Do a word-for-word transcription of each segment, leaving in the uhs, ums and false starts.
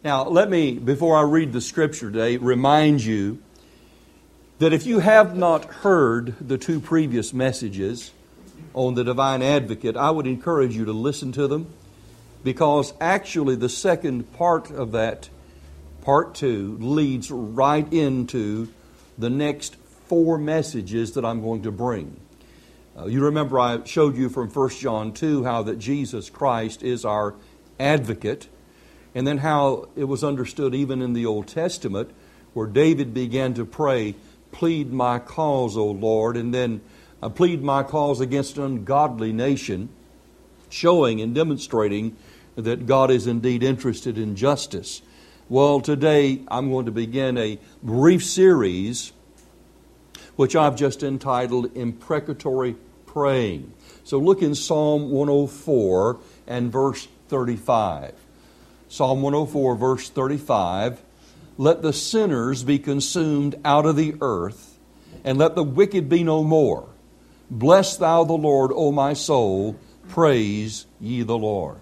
Now, let me, before I read the Scripture today, remind you that if you have not heard the two previous messages on the Divine Advocate, I would encourage you to listen to them, because actually the second part of that, part two, leads right into the next four messages that I'm going to bring. Uh, you remember I showed you from First John two how that Jesus Christ is our advocate, and then how it was understood even in the Old Testament where David began to pray, "Plead my cause, O Lord," and then uh, plead my cause against an ungodly nation, showing and demonstrating that God is indeed interested in justice. Well, today I'm going to begin a brief series which I've just entitled Imprecatory Praying. So look in Psalm one oh four and verse thirty-five. Psalm one oh four, verse thirty-five. "Let the sinners be consumed out of the earth, and let the wicked be no more. Bless thou the Lord, O my soul. Praise ye the Lord."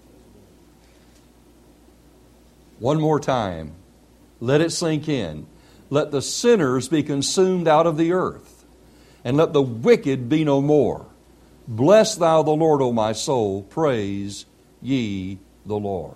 One more time. Let it sink in. "Let the sinners be consumed out of the earth, and let the wicked be no more. Bless thou the Lord, O my soul. Praise ye the Lord."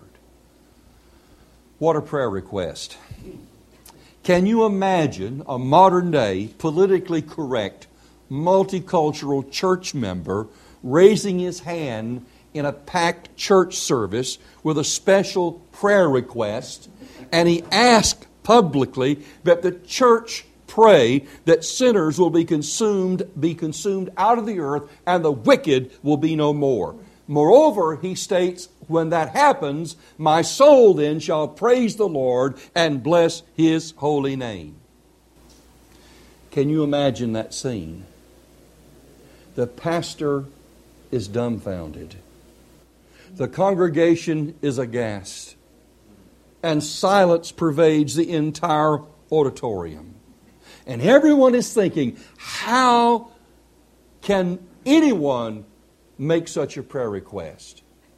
What a prayer request. Can you imagine a modern day, politically correct, multicultural church member raising his hand in a packed church service with a special prayer request, and he asked publicly that the church pray that sinners will be consumed, be consumed out of the earth, and the wicked will be no more? Moreover, he states, when that happens, my soul then shall praise the Lord and bless His holy name. Can you imagine that scene? The pastor is dumbfounded. The congregation is aghast. And silence pervades the entire auditorium. And everyone is thinking, how can anyone make such a prayer request?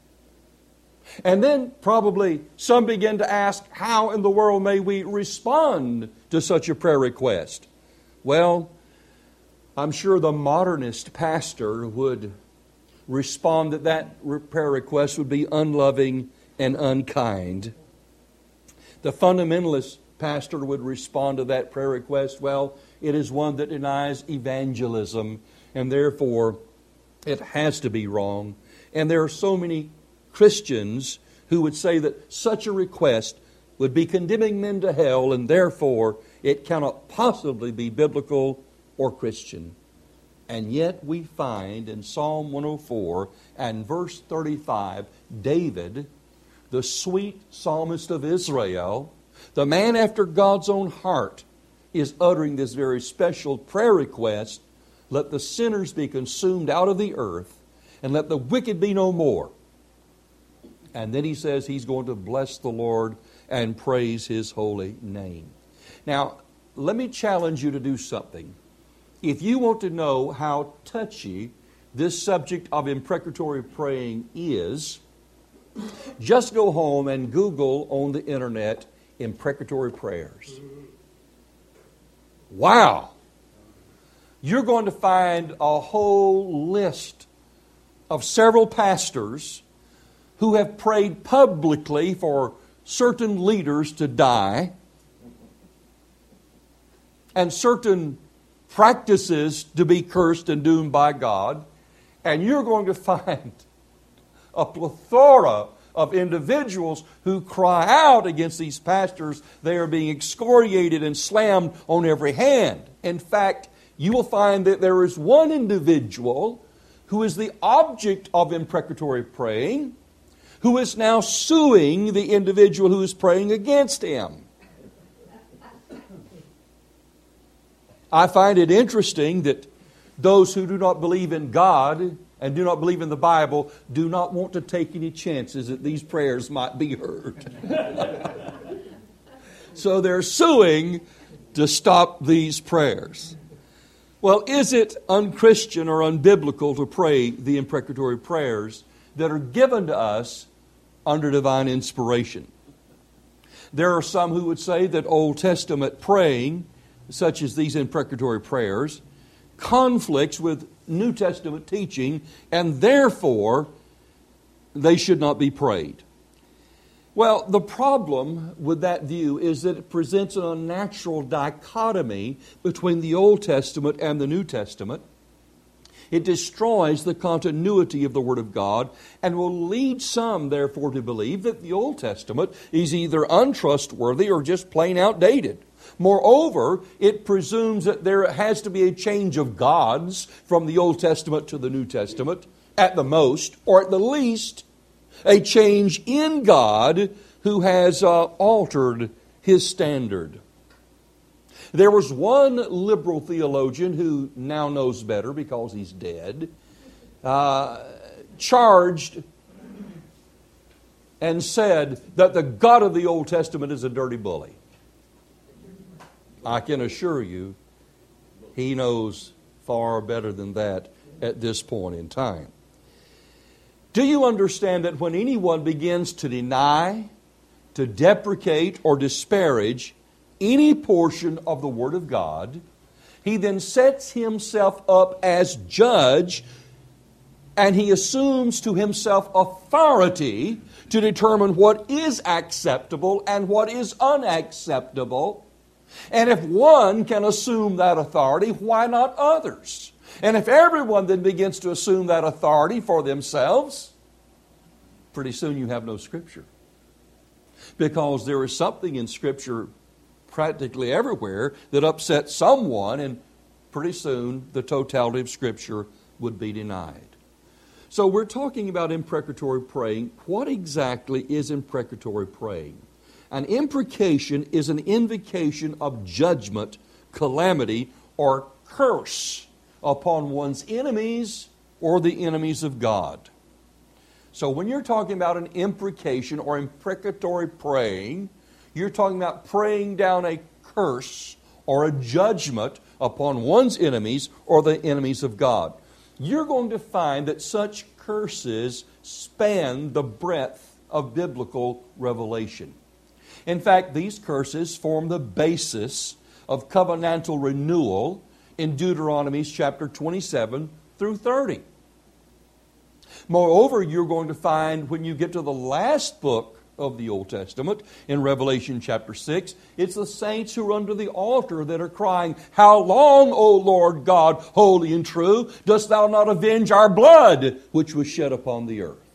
And then probably some begin to ask, how in the world may we respond to such a prayer request? Well, I'm sure the modernist pastor would respond that that prayer request would be unloving and unkind. The fundamentalist pastor would respond to that prayer request, well, it is one that denies evangelism, and therefore it has to be wrong. And there are so many Christians who would say that such a request would be condemning men to hell, and therefore it cannot possibly be biblical or Christian. And yet we find in Psalm one oh four and verse thirty-five, David, the sweet psalmist of Israel, the man after God's own heart, is uttering this very special prayer request, "Let the sinners be consumed out of the earth, and let the wicked be no more." And then he says he's going to bless the Lord and praise His holy name. Now, let me challenge you to do something. If you want to know how touchy this subject of imprecatory praying is, just go home and Google on the internet imprecatory prayers. Wow! You're going to find a whole list of several pastors who have prayed publicly for certain leaders to die, and certain practices to be cursed and doomed by God. And you're going to find a plethora of individuals who cry out against these pastors. They are being excoriated and slammed on every hand. In fact, you will find that there is one individual who is the object of imprecatory praying, who is now suing the individual who is praying against him. I find it interesting that those who do not believe in God and do not believe in the Bible do not want to take any chances that these prayers might be heard. So they're suing to stop these prayers. Well, is it unchristian or unbiblical to pray the imprecatory prayers that are given to us under divine inspiration? There are some who would say that Old Testament praying, such as these imprecatory prayers, conflicts with New Testament teaching, and therefore they should not be prayed. Well, the problem with that view is that it presents an unnatural dichotomy between the Old Testament and the New Testament. It destroys the continuity of the Word of God and will lead some, therefore, to believe that the Old Testament is either untrustworthy or just plain outdated. Moreover, it presumes that there has to be a change of gods from the Old Testament to the New Testament, at the most, or at the least, a change in God who has uh, altered His standard. There was one liberal theologian who now knows better because he's dead, uh, charged and said that the God of the Old Testament is a dirty bully. I can assure you, he knows far better than that at this point in time. Do you understand that when anyone begins to deny, to deprecate, or disparage any portion of the Word of God, he then sets himself up as judge, and he assumes to himself authority to determine what is acceptable and what is unacceptable. And if one can assume that authority, why not others? And if everyone then begins to assume that authority for themselves, pretty soon you have no Scripture. Because there is something in Scripture practically everywhere that upsets someone, and pretty soon the totality of Scripture would be denied. So we're talking about imprecatory praying. What exactly is imprecatory praying? An imprecation is an invocation of judgment, calamity, or curse upon one's enemies or the enemies of God. So when you're talking about an imprecation or imprecatory praying, you're talking about praying down a curse or a judgment upon one's enemies or the enemies of God. You're going to find that such curses span the breadth of biblical revelation. In fact, these curses form the basis of covenantal renewal in Deuteronomy chapter twenty-seven through thirty. Moreover, you're going to find when you get to the last book of the Old Testament, in Revelation chapter six, it's the saints who are under the altar that are crying, "How long, O Lord God, holy and true, dost thou not avenge our blood which was shed upon the earth?"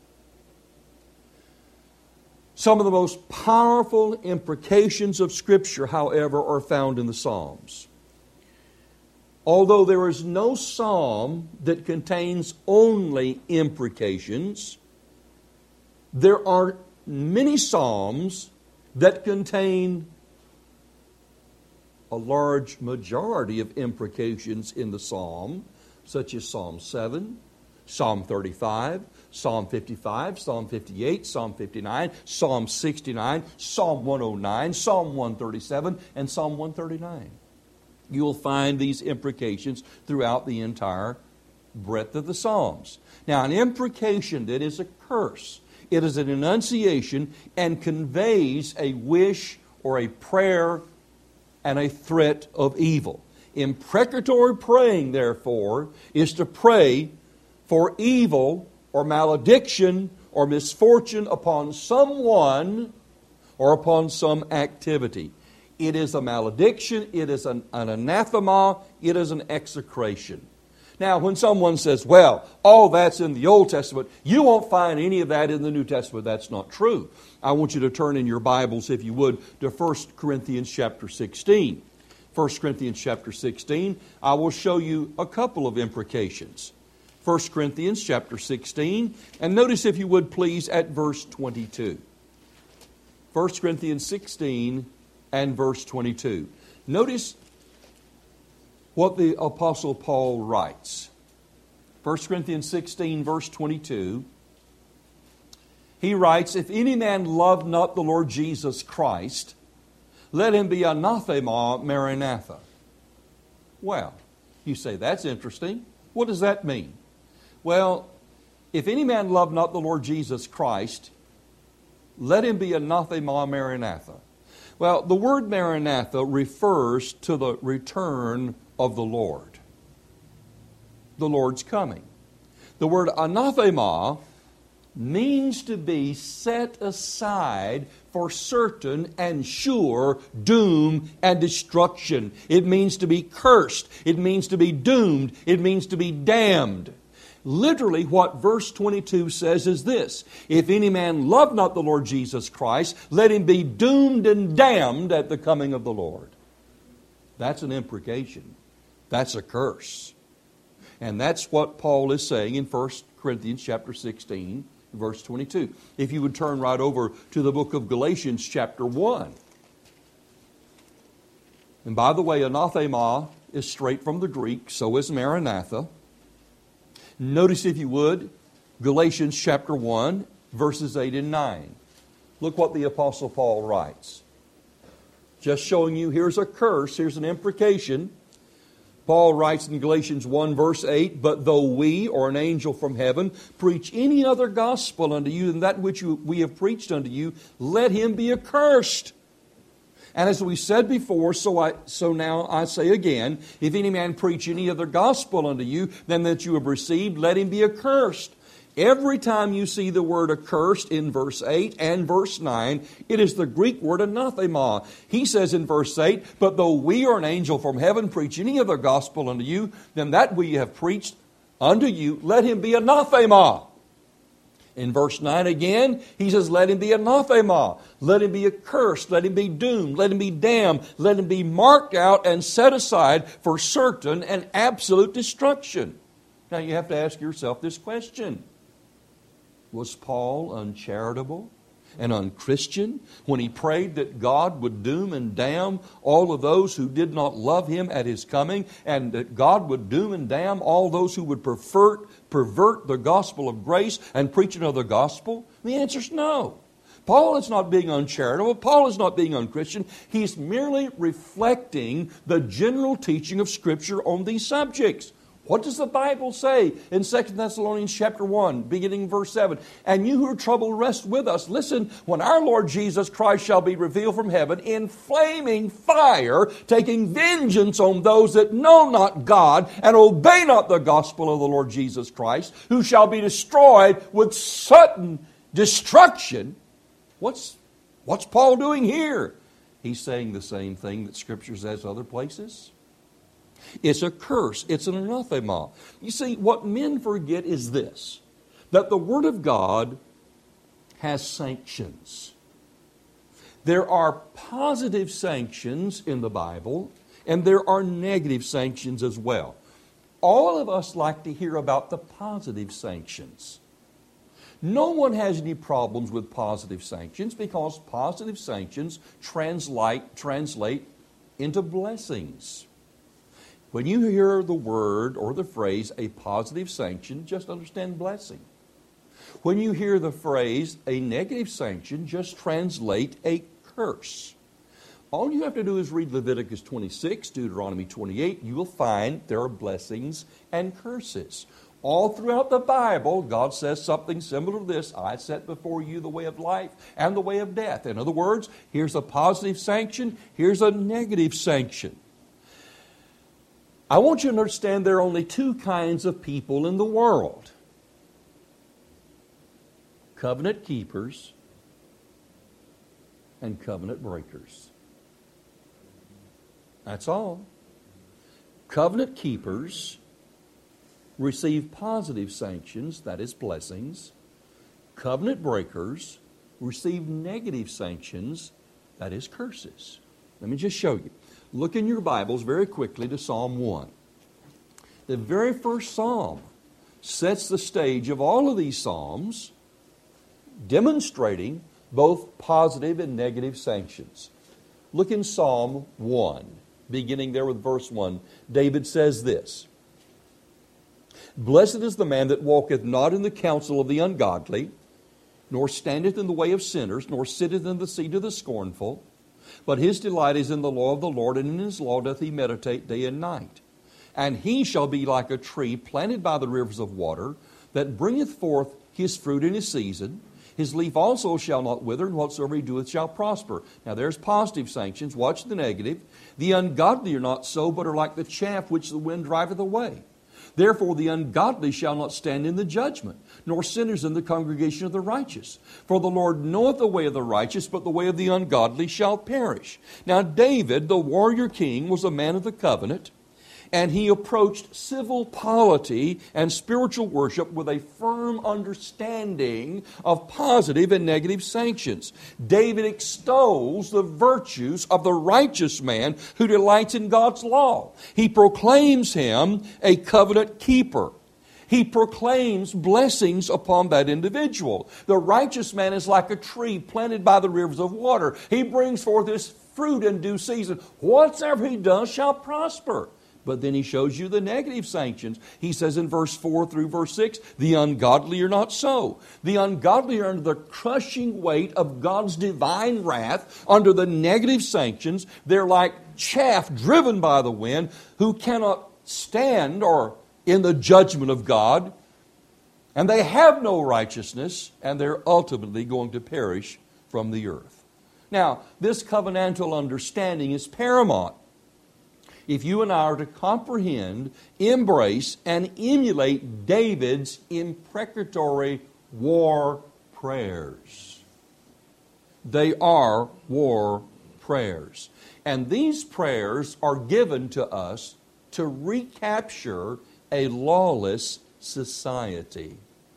Some of the most powerful imprecations of Scripture, however, are found in the Psalms. Although there is no psalm that contains only imprecations, there are many psalms that contain a large majority of imprecations in the psalm, such as Psalm seven, Psalm thirty-five, Psalm fifty-five, Psalm fifty-eight, Psalm fifty-nine, Psalm sixty-nine, Psalm one oh nine, Psalm one thirty-seven, and Psalm one thirty-nine. You will find these imprecations throughout the entire breadth of the Psalms. Now, an imprecation that is a curse, it is an enunciation and conveys a wish or a prayer and a threat of evil. Imprecatory praying, therefore, is to pray for evil or malediction or misfortune upon someone or upon some activity. It is a malediction, it is an, an anathema, it is an execration. Now, when someone says, well, all that's in the Old Testament, you won't find any of that in the New Testament. That's not true. I want you to turn in your Bibles, if you would, to First Corinthians chapter sixteen. First Corinthians chapter sixteen, I will show you a couple of imprecations. First Corinthians chapter sixteen, and notice, if you would please, at verse twenty-two. First Corinthians sixteen and verse twenty-two. Notice what the Apostle Paul writes. First Corinthians sixteen, verse twenty-two. He writes, "If any man love not the Lord Jesus Christ, let him be anathema maranatha." Well, you say, that's interesting. What does that mean? Well, if any man love not the Lord Jesus Christ, let him be anathema maranatha. Well, the word maranatha refers to the return of the Lord. The Lord's coming. The word anathema means to be set aside for certain and sure doom and destruction. It means to be cursed. It means to be doomed. It means to be damned. Literally, what verse twenty-two says is this: if any man love not the Lord Jesus Christ, let him be doomed and damned at the coming of the Lord. That's an imprecation. That's a curse. And that's what Paul is saying in First Corinthians chapter sixteen, verse twenty-two. If you would turn right over to the book of Galatians chapter one. And by the way, anathema is straight from the Greek, so is maranatha. Notice, if you would, Galatians chapter one, verses eight and nine. Look what the Apostle Paul writes. Just showing you, here's a curse, here's an imprecation. Paul writes in Galatians one, verse eight, but though we, or an angel from heaven, preach any other gospel unto you than that which we have preached unto you, let him be accursed. And as we said before, so I so now I say again, if any man preach any other gospel unto you than that you have received, let him be accursed. Every time you see the word accursed in verse eight and verse nine, it is the Greek word anathema. He says in verse eight, but though we or an angel from heaven preach any other gospel unto you than that we have preached unto you, let him be anathema. In verse nine again, he says, let him be anathema. Let him be accursed. Let him be doomed. Let him be damned. Let him be marked out and set aside for certain and absolute destruction. Now you have to ask yourself this question. Was Paul uncharitable and unchristian when he prayed that God would doom and damn all of those who did not love him at his coming, and that God would doom and damn all those who would pervert, pervert the gospel of grace and preach another gospel? The answer is no. Paul is not being uncharitable. Paul is not being unchristian. He's merely reflecting the general teaching of Scripture on these subjects. What does the Bible say in Second Thessalonians chapter one, beginning verse seven? And you who are troubled, rest with us. Listen, when our Lord Jesus Christ shall be revealed from heaven in flaming fire, taking vengeance on those that know not God and obey not the gospel of the Lord Jesus Christ, who shall be destroyed with sudden destruction. What's, what's Paul doing here? He's saying the same thing that Scripture says other places. It's a curse. It's an anathema. You see, what men forget is this, that the Word of God has sanctions. There are positive sanctions in the Bible, and there are negative sanctions as well. All of us like to hear about the positive sanctions. No one has any problems with positive sanctions because positive sanctions translate, translate into blessings. When you hear the word or the phrase, a positive sanction, just understand blessing. When you hear the phrase, a negative sanction, just translate a curse. All you have to do is read Leviticus twenty-six, Deuteronomy twenty-eight. You will find there are blessings and curses. All throughout the Bible, God says something similar to this. I set before you the way of life and the way of death. In other words, here's a positive sanction, here's a negative sanction. I want you to understand there are only two kinds of people in the world. Covenant keepers and covenant breakers. That's all. Covenant keepers receive positive sanctions, that is blessings. Covenant breakers receive negative sanctions, that is curses. Let me just show you. Look in your Bibles very quickly to Psalm one. The very first psalm sets the stage of all of these psalms, demonstrating both positive and negative sanctions. Look in Psalm one, beginning there with verse one. David says this, Blessed is the man that walketh not in the counsel of the ungodly, nor standeth in the way of sinners, nor sitteth in the seat of the scornful. But his delight is in the law of the Lord, and in his law doth he meditate day and night. And he shall be like a tree planted by the rivers of water, that bringeth forth his fruit in his season. His leaf also shall not wither, and whatsoever he doeth shall prosper. Now there's positive sanctions. Watch the negative. The ungodly are not so, but are like the chaff which the wind driveth away. Therefore the ungodly shall not stand in the judgment, nor sinners in the congregation of the righteous. For the Lord knoweth the way of the righteous, but the way of the ungodly shall perish. Now David, the warrior king, was a man of the covenant, and he approached civil polity and spiritual worship with a firm understanding of positive and negative sanctions. David extols the virtues of the righteous man who delights in God's law. He proclaims him a covenant keeper. He proclaims blessings upon that individual. The righteous man is like a tree planted by the rivers of water. He brings forth his fruit in due season. Whatsoever he does shall prosper. But then he shows you the negative sanctions. He says in verse four through verse six, the ungodly are not so. The ungodly are under the crushing weight of God's divine wrath, under the negative sanctions. They're like chaff driven by the wind, who cannot stand or in the judgment of God. And they have no righteousness, and they're ultimately going to perish from the earth. Now, this covenantal understanding is paramount if you and I are to comprehend, embrace, and emulate David's imprecatory war prayers. They are war prayers. And these prayers are given to us to recapture a lawless society.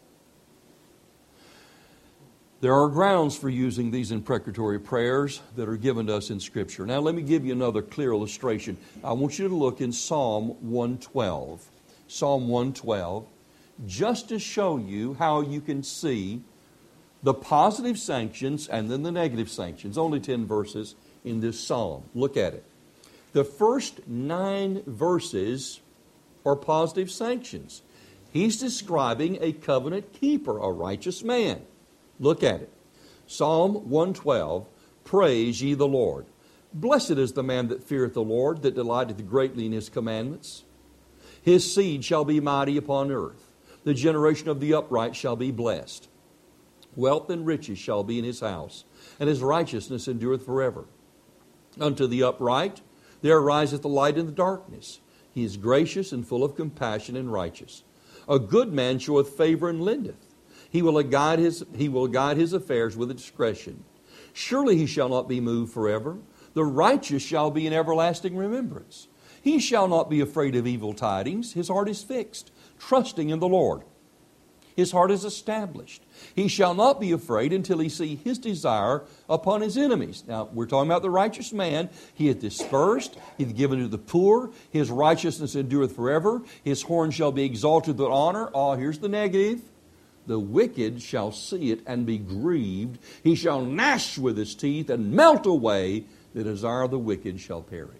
There are grounds for using these imprecatory prayers that are given to us in Scripture. Now let me give you another clear illustration. I want you to look in Psalm one twelve. Psalm one twelve, just to show you how you can see the positive sanctions and then the negative sanctions. Only ten verses in this psalm. Look at it. The first nine verses are positive sanctions. He's describing a covenant keeper, a righteous man. Look at it. Psalm one twelve, praise ye the Lord. Blessed is the man that feareth the Lord, that delighteth greatly in his commandments. His seed shall be mighty upon earth. The generation of the upright shall be blessed. Wealth and riches shall be in his house, and his righteousness endureth forever. Unto the upright there ariseth a light in the darkness. He is gracious and full of compassion and righteous. A good man showeth favor and lendeth. He will guide his, he will guide his affairs with discretion. Surely he shall not be moved forever. The righteous shall be in everlasting remembrance. He shall not be afraid of evil tidings. His heart is fixed, trusting in the Lord. His heart is established. He shall not be afraid until he see his desire upon his enemies. Now, we're talking about the righteous man. He hath dispersed. He hath given to the poor. His righteousness endureth forever. His horn shall be exalted with honor. Oh, here's the negative. The wicked shall see it and be grieved. He shall gnash with his teeth and melt away. The desire of the wicked shall perish.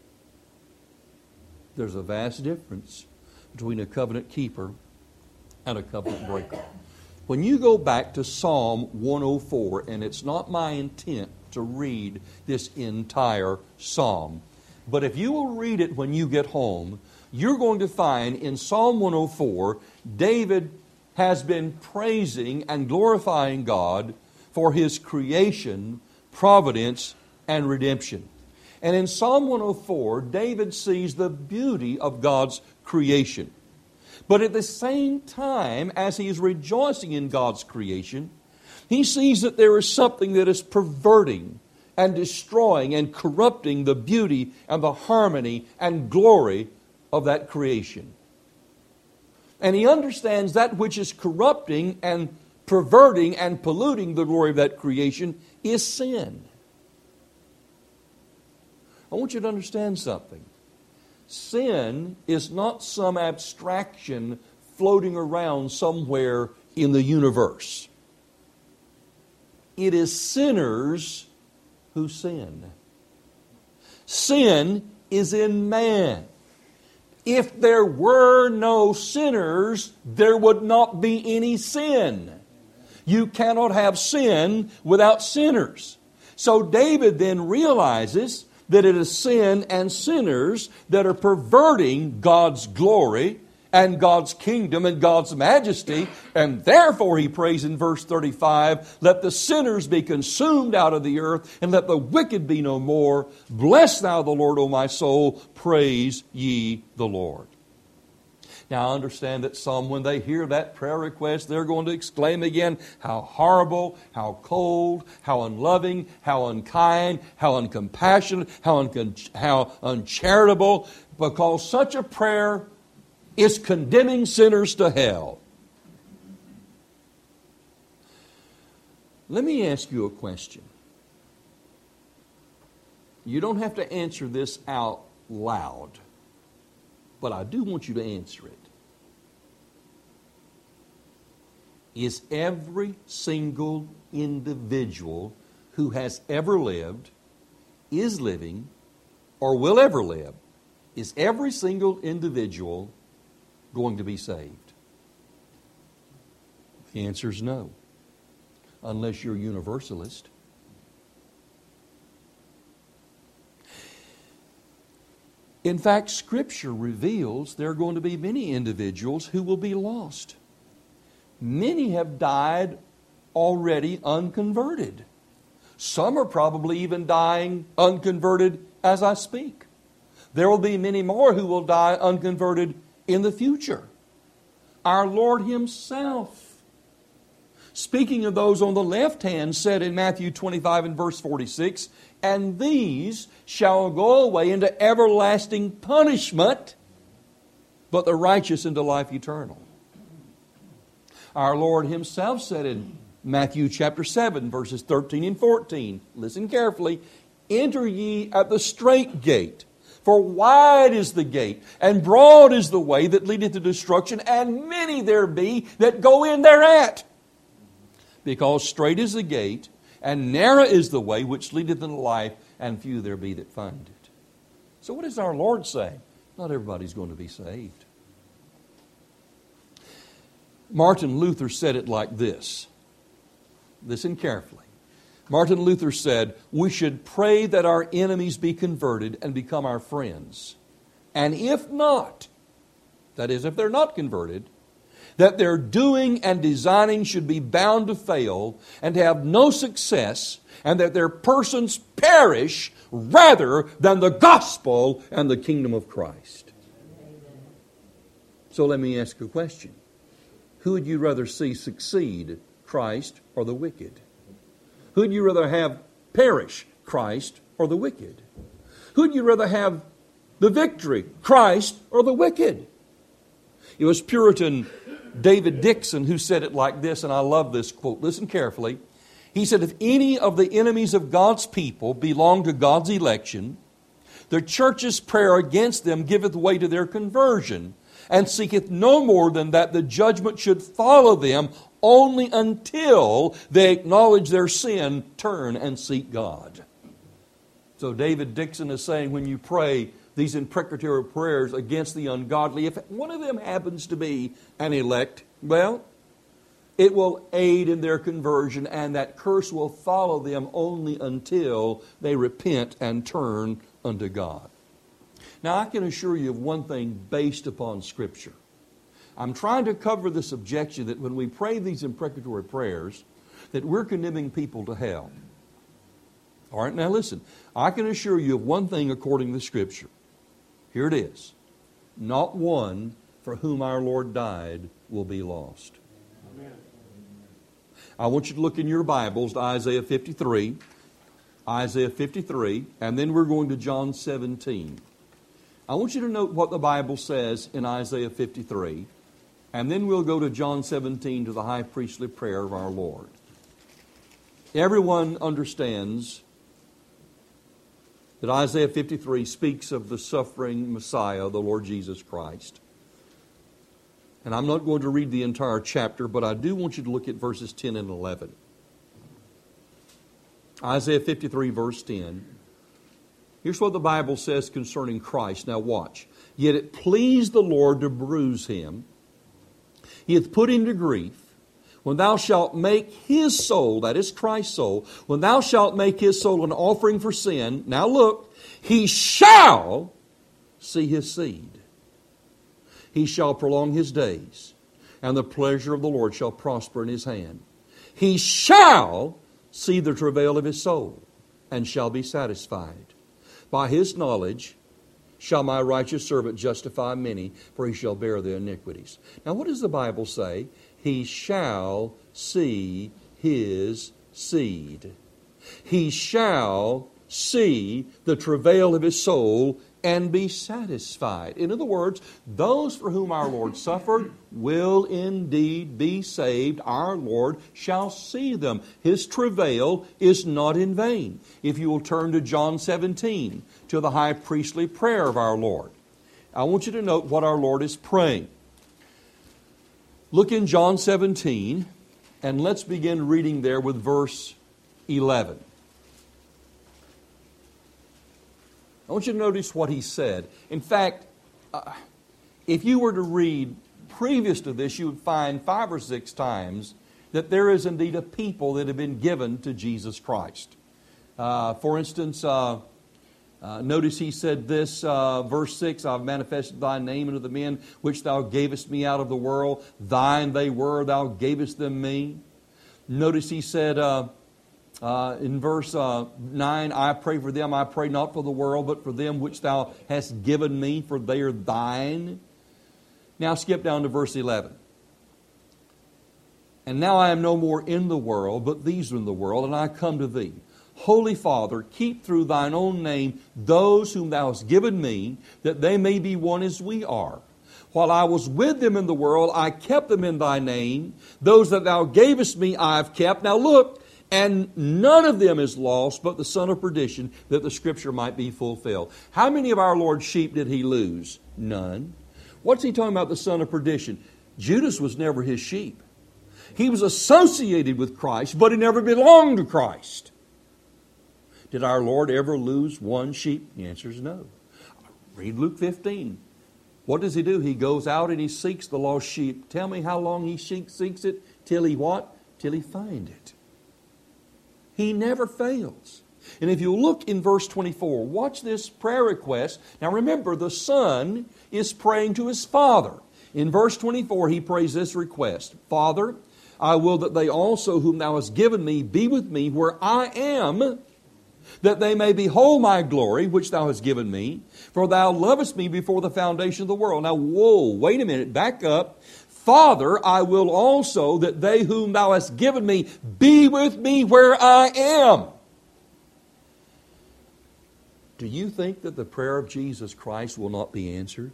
There's a vast difference between a covenant keeper and a covenant breaker. When you go back to Psalm one oh four, and it's not my intent to read this entire psalm, but if you will read it when you get home, you're going to find in Psalm one oh four, David has been praising and glorifying God for His creation, providence, and redemption. And in Psalm one oh four, David sees the beauty of God's creation. But at the same time, as he is rejoicing in God's creation, he sees that there is something that is perverting and destroying and corrupting the beauty and the harmony and glory of that creation. And he understands that which is corrupting and perverting and polluting the glory of that creation is sin. I want you to understand something. Sin is not some abstraction floating around somewhere in the universe. It is sinners who sin. Sin is in man. If there were no sinners, there would not be any sin. You cannot have sin without sinners. So David then realizes that it is sin and sinners that are perverting God's glory and God's kingdom and God's majesty. And therefore, he prays in verse thirty-five, let the sinners be consumed out of the earth, and let the wicked be no more. Bless thou the Lord, O my soul. Praise ye the Lord. Now, I understand that some, when they hear that prayer request, they're going to exclaim again, how horrible, how cold, how unloving, how unkind, how uncompassionate, how, uncon- how uncharitable, because such a prayer is condemning sinners to hell. Let me ask you a question. You don't have to answer this out loud, but I do want you to answer it. Is every single individual who has ever lived, is living, or will ever live, is every single individual going to be saved? The answer is no, unless you're a universalist. In fact, Scripture reveals there are going to be many individuals who will be lost. Many have died already unconverted. Some are probably even dying unconverted as I speak. There will be many more who will die unconverted in the future. Our Lord Himself, speaking of those on the left hand, said in Matthew twenty-five and verse forty-six, and these shall go away into everlasting punishment, but the righteous into life eternal. Our Lord Himself said in Matthew chapter seven, verses thirteen and fourteen, listen carefully, enter ye at the strait gate, for wide is the gate, and broad is the way that leadeth to destruction, and many there be that go in thereat. Because strait is the gate, and narrow is the way which leadeth unto life, and few there be that find it. So what does our Lord say? Not everybody's going to be saved. Martin Luther said it like this. Listen carefully. Martin Luther said, we should pray that our enemies be converted and become our friends. And if not, that is, if they're not converted, that their doing and designing should be bound to fail and have no success, and that their persons perish rather than the gospel and the kingdom of Christ. So let me ask you a question. Who would you rather see succeed, Christ or the wicked? Who would you rather have perish, Christ or the wicked? Who would you rather have the victory, Christ or the wicked? It was Puritan David Dixon who said it like this, and I love this quote. Listen carefully. He said, if any of the enemies of God's people belong to God's election, the church's prayer against them giveth way to their conversion, and seeketh no more than that the judgment should follow them only until they acknowledge their sin, turn, and seek God. So David Dixon is saying when you pray these imprecatory prayers against the ungodly, if one of them happens to be an elect, well, it will aid in their conversion, and that curse will follow them only until they repent and turn unto God. Now, I can assure you of one thing based upon Scripture. I'm trying to cover this objection that when we pray these imprecatory prayers, that we're condemning people to hell. All right, now listen. I can assure you of one thing according to Scripture. Here it is. Not one for whom our Lord died will be lost. Amen. I want you to look in your Bibles to Isaiah fifty-three. Isaiah fifty-three, and then we're going to John seventeen. I want you to note what the Bible says in Isaiah fifty-three, and then we'll go to John seventeen to the high priestly prayer of our Lord. Everyone understands that Isaiah fifty-three speaks of the suffering Messiah, the Lord Jesus Christ. And I'm not going to read the entire chapter, but I do want you to look at verses ten and eleven. Isaiah fifty-three, verse ten. Here's what the Bible says concerning Christ. Now watch. Yet it pleased the Lord to bruise him. He hath put him to grief. When thou shalt make his soul, that is Christ's soul, when thou shalt make his soul an offering for sin, now look, he shall see his seed. He shall prolong his days, and the pleasure of the Lord shall prosper in his hand. He shall see the travail of his soul, and shall be satisfied. By his knowledge shall my righteous servant justify many, for he shall bear their iniquities. Now what does the Bible say? He shall see his seed. He shall see the travail of his soul and be satisfied. In other words, those for whom our Lord suffered will indeed be saved. Our Lord shall see them. His travail is not in vain. If you will turn to John seventeen, to the high priestly prayer of our Lord, I want you to note what our Lord is praying. Look in John seventeen, and let's begin reading there with verse eleven. I want you to notice what he said. In fact, uh, if you were to read previous to this, you would find five or six times that there is indeed a people that have been given to Jesus Christ. Uh, for instance, uh, uh, notice he said this, uh, verse six, I've manifested thy name unto the men which thou gavest me out of the world. Thine they were, thou gavest them me. Notice he said, uh, Uh, in verse uh, nine, I pray for them, I pray not for the world, but for them which thou hast given me, for they are thine. Now skip down to verse eleven. And now I am no more in the world, but these are in the world, and I come to thee. Holy Father, keep through thine own name those whom thou hast given me, that they may be one as we are. While I was with them in the world, I kept them in thy name. Those that thou gavest me I have kept. Now look, and none of them is lost but the son of perdition, that the scripture might be fulfilled. How many of our Lord's sheep did he lose? None. What's he talking about, the son of perdition? Judas was never his sheep. He was associated with Christ, but he never belonged to Christ. Did our Lord ever lose one sheep? The answer is no. Read Luke fifteen. What does he do? He goes out and he seeks the lost sheep. Tell me how long he seeks it? Till he what? Till he find it. He never fails. And if you look in verse twenty-four, watch this prayer request. Now remember, the Son is praying to His Father. In verse twenty-four, He prays this request. Father, I will that they also whom Thou hast given me be with me where I am, that they may behold my glory, which Thou hast given me. For Thou lovest me before the foundation of the world. Now, whoa, wait a minute, back up. Father, I will also that they whom Thou hast given me be with me where I am. Do you think that the prayer of Jesus Christ will not be answered?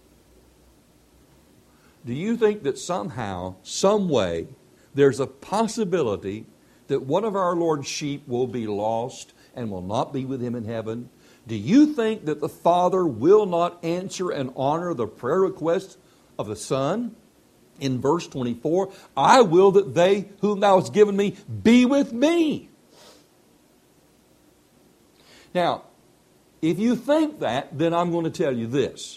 Do you think that somehow, some way, there's a possibility that one of our Lord's sheep will be lost and will not be with Him in heaven? Do you think that the Father will not answer and honor the prayer request of the Son? In verse twenty-four, I will that they whom Thou hast given me be with me. Now, if you think that, then I'm going to tell you this.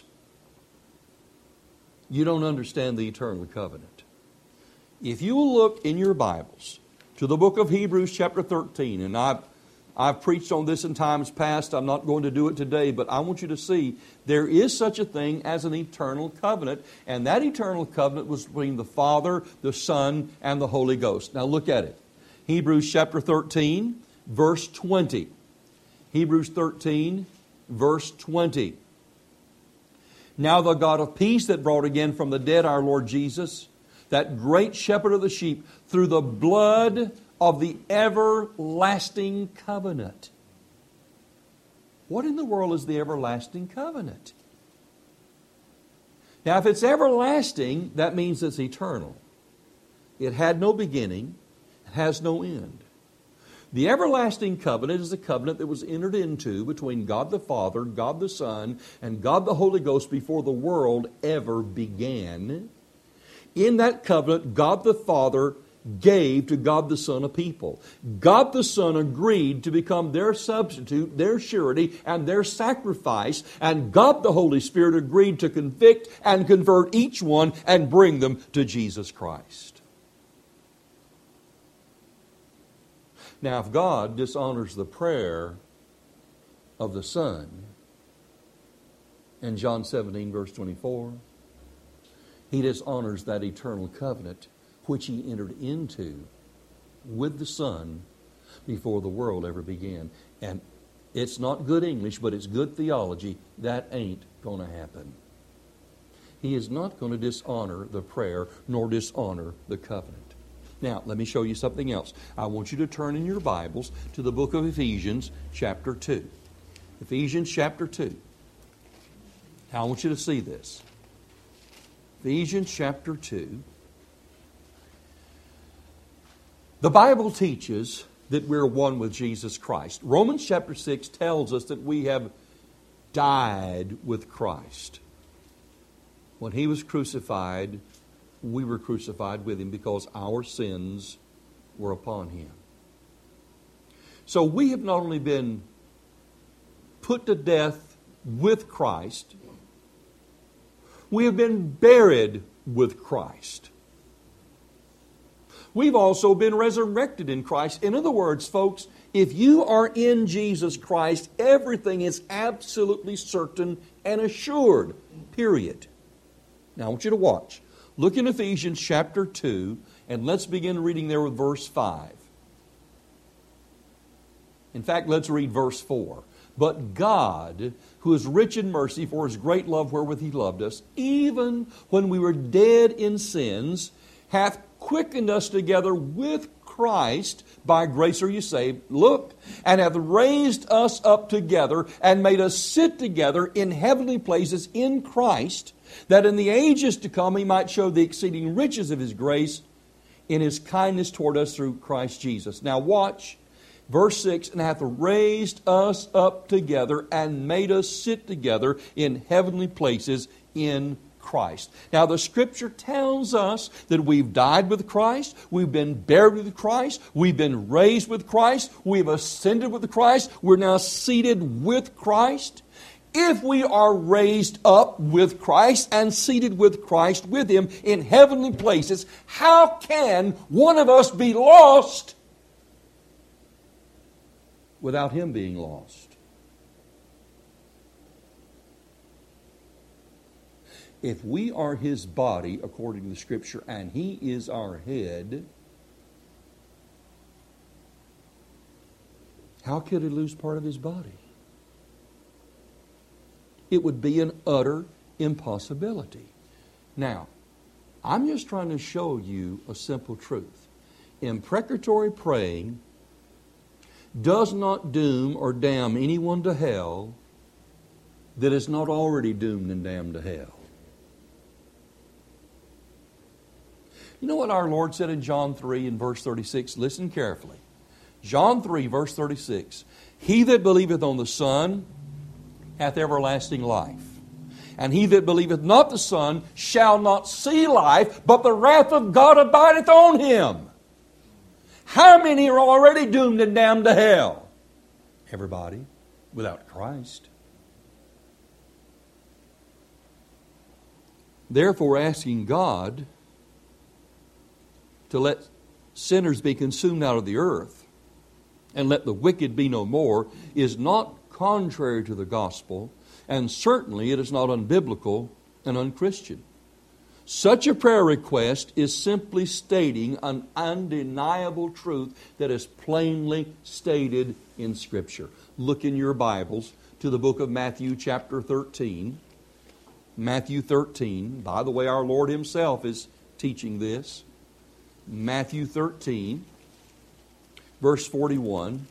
You don't understand the eternal covenant. If you will look in your Bibles to the book of Hebrews chapter thirteen, and I've, I've preached on this in times past, I'm not going to do it today, but I want you to see there is such a thing as an eternal covenant, and that eternal covenant was between the Father, the Son, and the Holy Ghost. Now look at it. Hebrews chapter thirteen, verse twenty. Hebrews thirteen, verse twenty. Now the God of peace that brought again from the dead our Lord Jesus, that great shepherd of the sheep, through the blood of the everlasting covenant. What in the world is the everlasting covenant? Now, if it's everlasting, that means it's eternal. It had no beginning, it has no end. The everlasting covenant is a covenant that was entered into between God the Father, God the Son, and God the Holy Ghost before the world ever began. In that covenant, God the Father gave to God the Son a people. God the Son agreed to become their substitute, their surety, and their sacrifice. And God the Holy Spirit agreed to convict and convert each one and bring them to Jesus Christ. Now, if God dishonors the prayer of the Son in John seventeen, verse twenty-four, he dishonors that eternal covenant which he entered into with the Son before the world ever began. And it's not good English, but it's good theology. That ain't going to happen. He is not going to dishonor the prayer nor dishonor the covenant. Now, let me show you something else. I want you to turn in your Bibles to the book of Ephesians, chapter two. Ephesians, chapter two. Now, I want you to see this. Ephesians, chapter two. The Bible teaches that we're one with Jesus Christ. Romans, chapter six tells us that we have died with Christ. When He was crucified, we were crucified with Him because our sins were upon Him. So we have not only been put to death with Christ, we have been buried with Christ. We've also been resurrected in Christ. In other words, folks, if you are in Jesus Christ, everything is absolutely certain and assured. Period. Now I want you to watch. Look in Ephesians chapter two, and let's begin reading there with verse five. In fact, let's read verse four. But God, who is rich in mercy for His great love wherewith He loved us, even when we were dead in sins, hath quickened us together with Christ. By grace are you saved. Look, and hath raised us up together and made us sit together in heavenly places in Christ, that in the ages to come He might show the exceeding riches of His grace in His kindness toward us through Christ Jesus. Now watch, verse six, and hath raised us up together and made us sit together in heavenly places in Christ. Now the Scripture tells us that we've died with Christ, we've been buried with Christ, we've been raised with Christ, we've ascended with Christ, we're now seated with Christ. If we are raised up with Christ and seated with Christ with Him in heavenly places, how can one of us be lost without Him being lost? If we are His body, according to the Scripture, and He is our head, how could He lose part of His body? It would be an utter impossibility. Now, I'm just trying to show you a simple truth. Imprecatory praying does not doom or damn anyone to hell that is not already doomed and damned to hell. You know what our Lord said in John three and verse thirty-six? Listen carefully. John three, verse thirty-six. He that believeth on the Son hath everlasting life. And he that believeth not the Son shall not see life, but the wrath of God abideth on him. How many are already doomed and damned to hell? Everybody without Christ. Therefore, asking God to let sinners be consumed out of the earth and let the wicked be no more is not contrary to the gospel, and certainly it is not unbiblical and unchristian. Such a prayer request is simply stating an undeniable truth that is plainly stated in Scripture. Look in your Bibles to the book of Matthew chapter thirteen. Matthew thirteen. By the way, our Lord Himself is teaching this. Matthew thirteen, verse forty-one.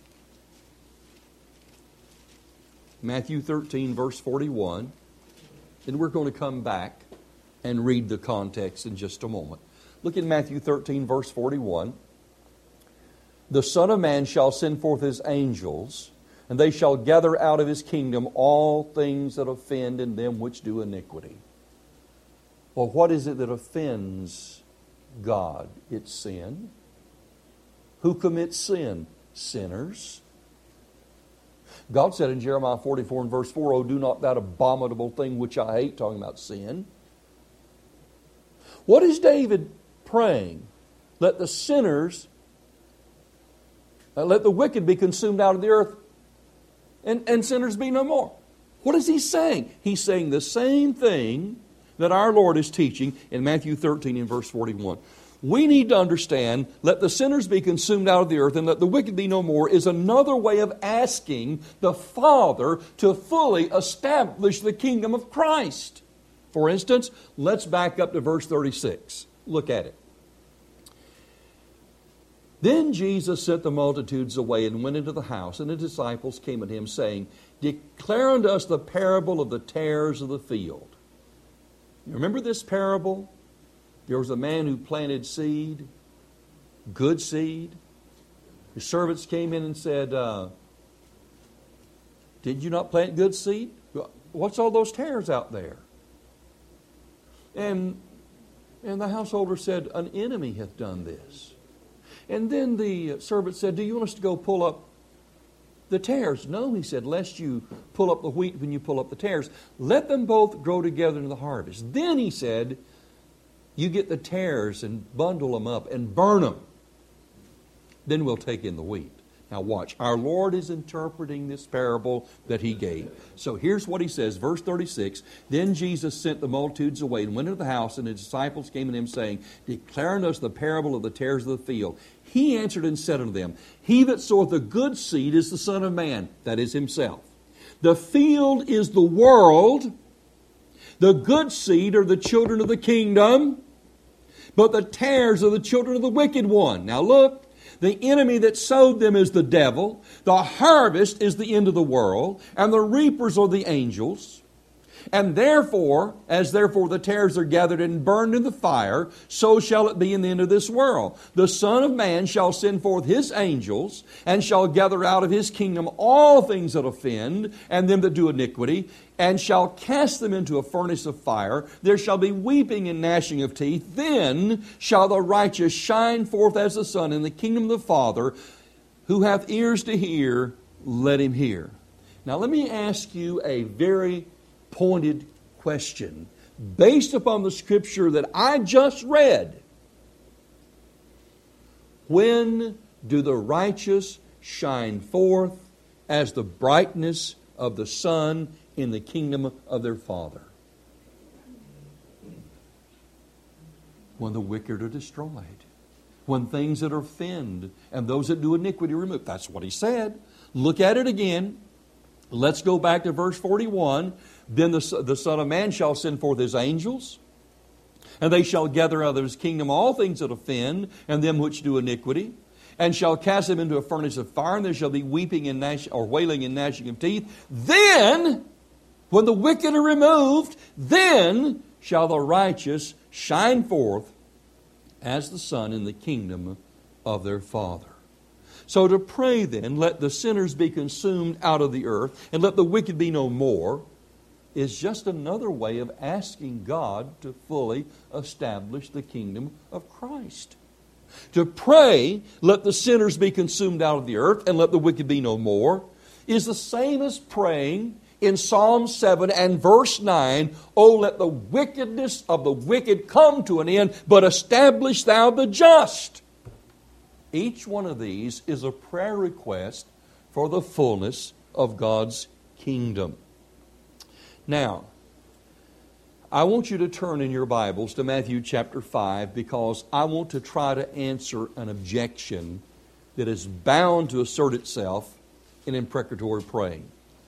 Matthew thirteen, verse forty-one. And we're going to come back and read the context in just a moment. Look at Matthew thirteen, verse forty-one. The Son of Man shall send forth His angels, and they shall gather out of His kingdom all things that offend and them which do iniquity. Well, what is it that offends God? It's sin. Who commits sin? Sinners. God said in Jeremiah forty-four and verse four, "Oh, do not that abominable thing which I hate," talking about sin. What is David praying? Let the sinners, uh, let the wicked be consumed out of the earth, and, and sinners be no more. What is he saying? He's saying the same thing that our Lord is teaching in Matthew thirteen and verse forty-one. We need to understand, let the sinners be consumed out of the earth and let the wicked be no more, is another way of asking the Father to fully establish the kingdom of Christ. For instance, let's back up to verse thirty-six. Look at it. Then Jesus sent the multitudes away and went into the house, and the disciples came unto him, saying, Declare unto us the parable of the tares of the field. You remember this parable? There was a man who planted seed, good seed. His servants came in and said, uh, Did you not plant good seed? What's all those tares out there? And, and the householder said, An enemy hath done this. And then the servant said, Do you want us to go pull up the tares? No, he said, lest you pull up the wheat when you pull up the tares. Let them both grow together in the harvest. Then he said, You get the tares and bundle them up and burn them. Then we'll take in the wheat. Now watch, our Lord is interpreting this parable that he gave. So here's what he says, verse thirty-six, Then Jesus sent the multitudes away and went into the house, and the disciples came to him, saying, Declare unto us the parable of the tares of the field. He answered and said unto them, He that soweth the good seed is the Son of Man, that is himself. The field is the world. The good seed are the children of the kingdom, but the tares are the children of the wicked one. Now look, the enemy that sowed them is the devil. The harvest is the end of the world, and the reapers are the angels. And therefore, as therefore the tares are gathered and burned in the fire, so shall it be in the end of this world. The Son of Man shall send forth his angels, and shall gather out of his kingdom all things that offend, and them that do iniquity, and shall cast them into a furnace of fire. There shall be weeping and gnashing of teeth. Then shall the righteous shine forth as the sun in the kingdom of the Father. Who hath ears to hear, let him hear. Now let me ask you a very pointed question based upon the scripture that I just read. When do the righteous shine forth as the brightness of the sun in the kingdom of their Father? When the wicked are destroyed. When things that offend and those that do iniquity are removed. That's what he said. Look at it again. Let's go back to verse forty-one. Then the, the Son of Man shall send forth his angels, and they shall gather out of his kingdom all things that offend, and them which do iniquity, and shall cast them into a furnace of fire, and there shall be weeping and gnash, or wailing and gnashing of teeth. Then, when the wicked are removed, then shall the righteous shine forth as the sun in the kingdom of their Father. So to pray then, let the sinners be consumed out of the earth, and let the wicked be no more, is just another way of asking God to fully establish the kingdom of Christ. To pray, let the sinners be consumed out of the earth, and let the wicked be no more, is the same as praying in Psalm seven and verse nine, Oh, let the wickedness of the wicked come to an end, but establish thou the just. Each one of these is a prayer request for the fullness of God's kingdom. Now, I want you to turn in your Bibles to Matthew chapter five, because I want to try to answer an objection that is bound to assert itself in imprecatory praying.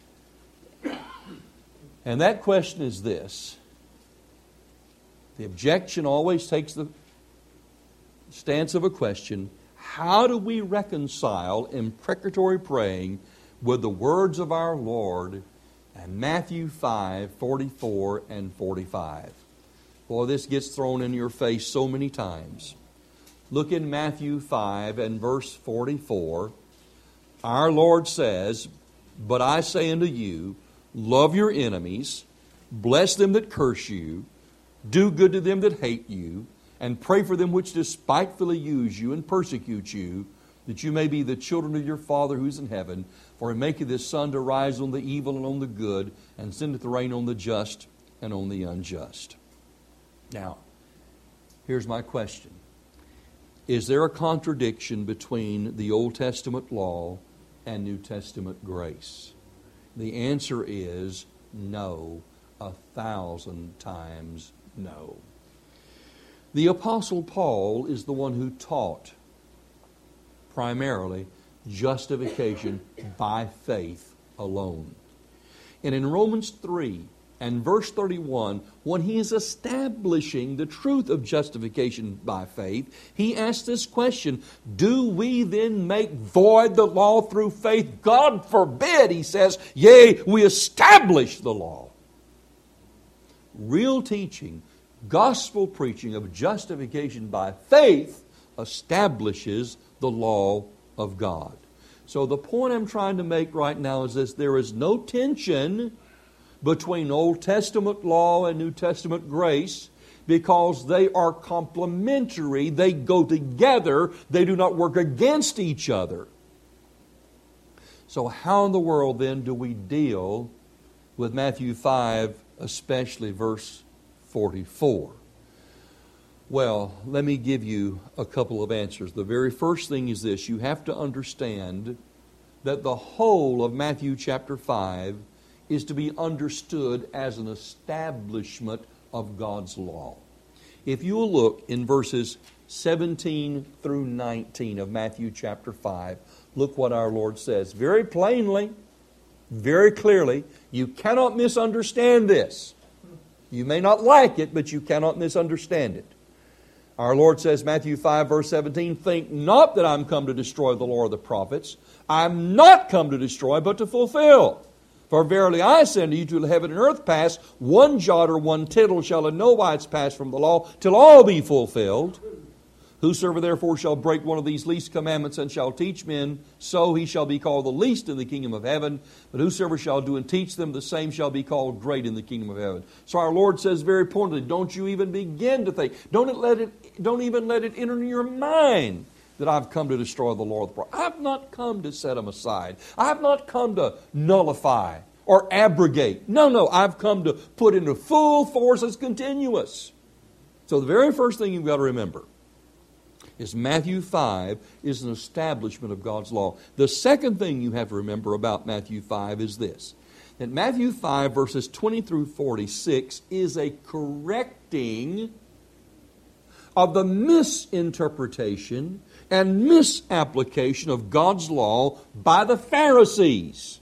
And that question is this. The objection always takes the stance of a question. How do we reconcile imprecatory praying with the words of our Lord and Matthew five, forty-four and forty-five? Boy, this gets thrown in your face so many times. Look in Matthew five and verse forty-four. Our Lord says, But I say unto you, love your enemies, bless them that curse you, do good to them that hate you, and pray for them which despitefully use you and persecute you, that you may be the children of your Father who is in heaven. For he maketh his sun to rise on the evil and on the good, and sendeth the rain on the just and on the unjust. Now, here's my question. Is there a contradiction between the Old Testament law and New Testament grace? The answer is no, a thousand times no. The Apostle Paul is the one who taught primarily justification by faith alone. And in Romans three and verse thirty-one, when he is establishing the truth of justification by faith, he asks this question, do we then make void the law through faith? God forbid, he says, yea, we establish the law. Real teaching, gospel preaching of justification by faith establishes the law of God. So the point I'm trying to make right now is this: there is no tension between Old Testament law and New Testament grace, because they are complementary. They go together. They do not work against each other. So how in the world then do we deal with Matthew five, especially verse forty-four? Well, let me give you a couple of answers. The very first thing is this: you have to understand that the whole of Matthew chapter five is to be understood as an establishment of God's law. If you will look in verses seventeen through nineteen of Matthew chapter five, look what our Lord says. Very plainly, very clearly, you cannot misunderstand this. You may not like it, but you cannot misunderstand it. Our Lord says, Matthew five, verse seventeen, think not that I'm come to destroy the law or the prophets. I'm not come to destroy, but to fulfill. For verily I say unto you, till heaven and earth pass, one jot or one tittle shall in no wise pass from the law, till all be fulfilled. Whosoever therefore shall break one of these least commandments and shall teach men, so he shall be called the least in the kingdom of heaven. But whosoever shall do and teach them, the same shall be called great in the kingdom of heaven. So our Lord says very pointedly, don't you even begin to think. Don't let it, don't even let it enter your mind that I've come to destroy the law of the prophets. I've not come to set them aside. I've not come to nullify or abrogate. No, no, I've come to put into full force as continuous. So the very first thing you've got to remember is Matthew five is an establishment of God's law. The second thing you have to remember about Matthew five is this: that Matthew five verses twenty through forty-six is a correcting of the misinterpretation and misapplication of God's law by the Pharisees.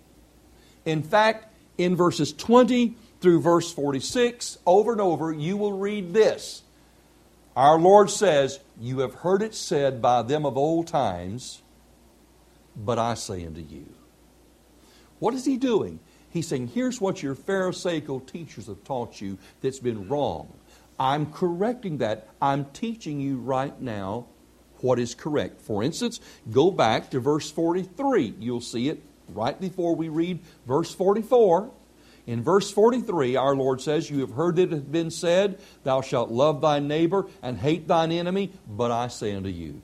In fact, in verses twenty through verse forty-six, over and over, you will read this. Our Lord says, you have heard it said by them of old times, but I say unto you. What is He doing? He's saying, here's what your Pharisaical teachers have taught you that's been wrong. I'm correcting that. I'm teaching you right now what is correct. For instance, go back to verse forty-three. You'll see it right before we read verse forty-four. In verse forty-three, our Lord says, you have heard it have been said, thou shalt love thy neighbor and hate thine enemy, but I say unto you.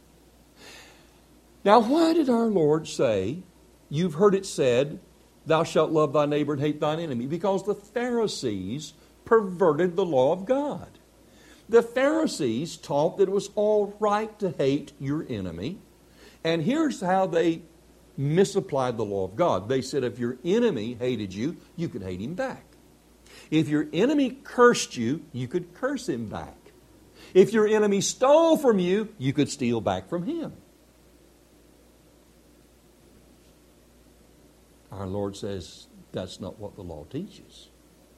Now, why did our Lord say, you've heard it said, thou shalt love thy neighbor and hate thine enemy? Because the Pharisees perverted the law of God. The Pharisees taught that it was all right to hate your enemy. And here's how they misapplied the law of God. They said if your enemy hated you, you could hate him back. If your enemy cursed you, you could curse him back. If your enemy stole from you, you could steal back from him. Our Lord says that's not what the law teaches.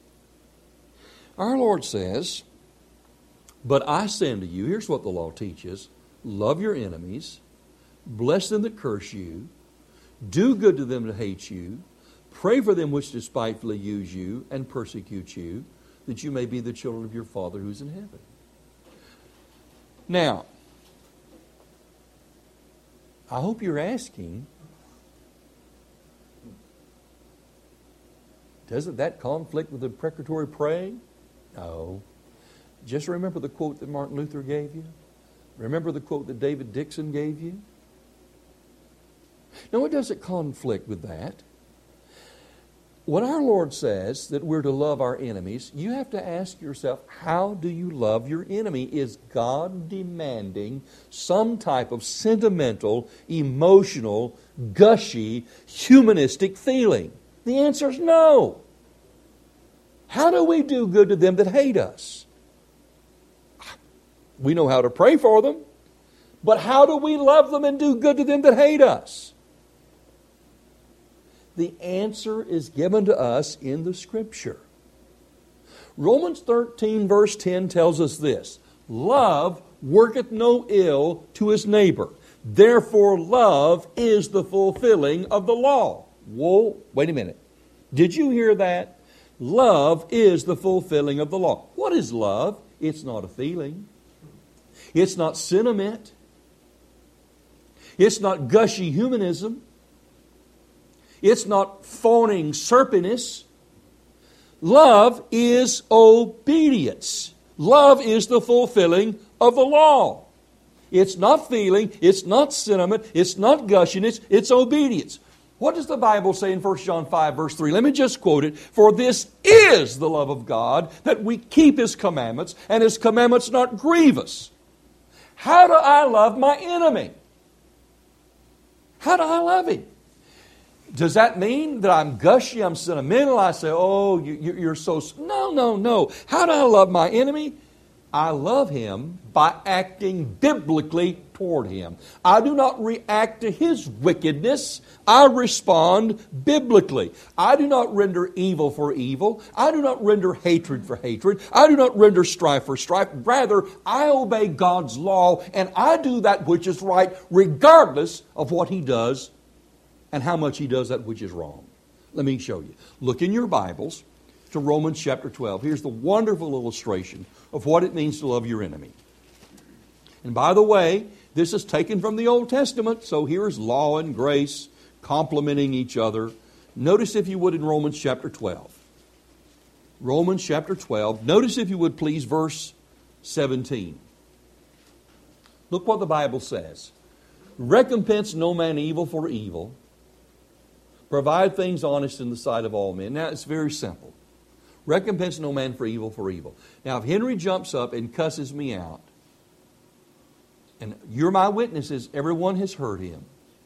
Our Lord says, but I say unto you, here's what the law teaches: love your enemies, bless them that curse you, do good to them that hate you, pray for them which despitefully use you and persecute you, that you may be the children of your Father who's in heaven. Now, I hope you're asking, doesn't that conflict with the precatory praying? No. Just remember the quote that Martin Luther gave you. Remember the quote that David Dixon gave you. No, it doesn't conflict with that. When our Lord says that we're to love our enemies, you have to ask yourself, how do you love your enemy? Is God demanding some type of sentimental, emotional, gushy, humanistic feeling? The answer is no. How do we do good to them that hate us? We know how to pray for them. But how do we love them and do good to them that hate us? The answer is given to us in the Scripture. Romans thirteen verse ten tells us this: love worketh no ill to his neighbor. Therefore love is the fulfilling of the law. Whoa, wait a minute. Did you hear that? Love is the fulfilling of the law. What is love? It's not a feeling. It's not sentiment. It's not gushy humanism. It's not fawning serpiness. Love is obedience. Love is the fulfilling of the law. It's not feeling, it's not sentiment, it's not gushiness, it's obedience. What does the Bible say in First John five verse three? Let me just quote it. For this is the love of God, that we keep His commandments, and His commandments not grieve us. How do I love my enemy? How do I love him? Does that mean that I'm gushy, I'm sentimental? I say, oh, you, you're so... No, no, no. How do I love my enemy? I love him by acting biblically toward him. I do not react to his wickedness. I respond biblically. I do not render evil for evil. I do not render hatred for hatred. I do not render strife for strife. Rather, I obey God's law, and I do that which is right regardless of what he does and how much he does that which is wrong. Let me show you. Look in your Bibles to Romans chapter twelve. Here's the wonderful illustration of what it means to love your enemy. And by the way, this is taken from the Old Testament, so here's law and grace complementing each other. Notice, if you would, in Romans chapter twelve. Romans chapter twelve. Notice, if you would, please, verse seventeen. Look what the Bible says. Recompense no man evil for evil. Provide things honest in the sight of all men. Now, it's very simple. Recompense no man for evil for evil. Now, if Henry jumps up and cusses me out, and you're my witnesses, everyone has heard him.